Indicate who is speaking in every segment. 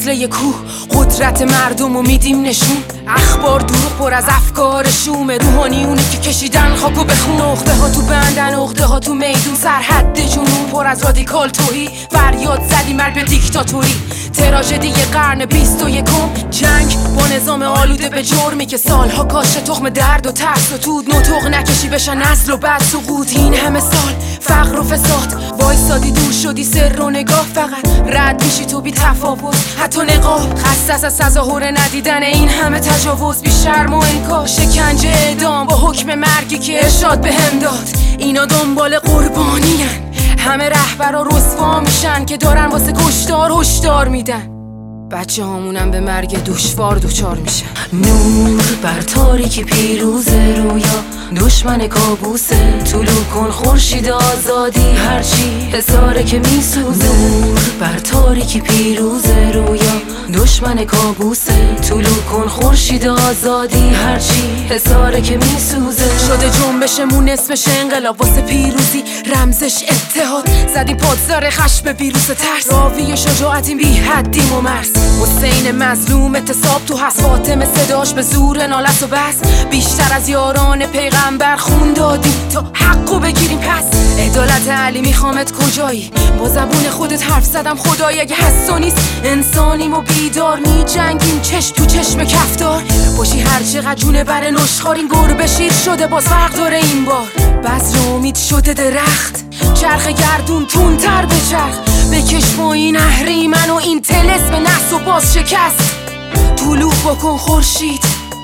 Speaker 1: مثل یه کوه قدرت مردم رو میدیم نشون. اخبار دروغ پر از افکار شوم، روحانیونی که کشیدن خاکو بخون. عقده ها تو بندن، عقده ها تو میدون، سرحد جنون پر از رادیکال توهی. فریاد زدی مرگ به دیکتاتوری، تراژدی قرن 21. جنگ با نظام آلوده به جرمی که سالها کاشته تخم درد و ترس و تود. نطق نکشی بشن نزل و بعد سقوط. این همه سال فقر و فساد، وایسادی دور شدی سر و نگاه. فقط رد میشی تو بی تفاوت، حتی نقاب. خسته از تظاهر ندیدن این همه تجاوز، بی شرم و انکار. شکنجه اعدام با حکم مرگی که ارشاد بهم داد. اینا دنبال قربانیان، همه رهبرا رسوا میشن که دارن واسه کشتار هشدار میدن. بچه هامونم به مرگ دشوار دوچار میشن.
Speaker 2: نور بر تاریکی پیروز رویا، دشمن کابوسه. طلوع کن خورشید آزادی، هرچی حساره که میسوزه. نور بر تاریکی پیروز رویا، دشمن کابوسه. طلوع کن خورشید آزادی، هرچی حساره که میسوزه.
Speaker 1: شده جنبشمون اسمش انقلاب، واسه پیروزی رمزش اتحاد. زدی پادزر خشم ویروس ترس، راوی شجاعتیم بی حدیم و مرز. حسین مظلوم اعتصاب تو هست، فاطمه صداش به زور نالت و بس. بیشتر از یاران پیغمبر خون دادیم تا حقو بگیریم پس. عدالت علی میخوامت کجایی؟ با زبون خودت حرف زدم خدای. اگه هست و نیست انسانیم و بیدار، می جنگیم چشم تو چشم کفتار. باشی هر چقدر جونه بر نشخار، این گربه شیر شده باز فرق داره این بار. بذر امید شده درخت، چرخ گردون تونتر به چرخ. بکش با این اهریمن و این طلسم نحس و باز شکست. طلوع بکن خورشید،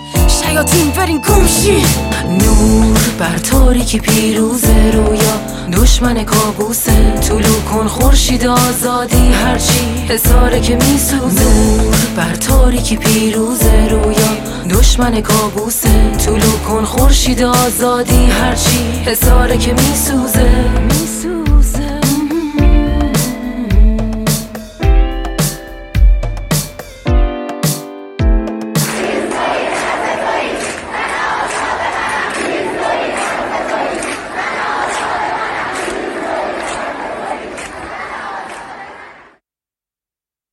Speaker 1: شیاطین برین گمشید.
Speaker 2: نور بر تاریکی پیروز رویا، دشمن کابوسه. طلوع کن خورشید آزادی، هرچی حساره که میسوزه. نور بر تاریکی پیروز رویا، دشمن کابوسه. طلوع کن خورشید آزادی، هرچی حساره که میسوزه.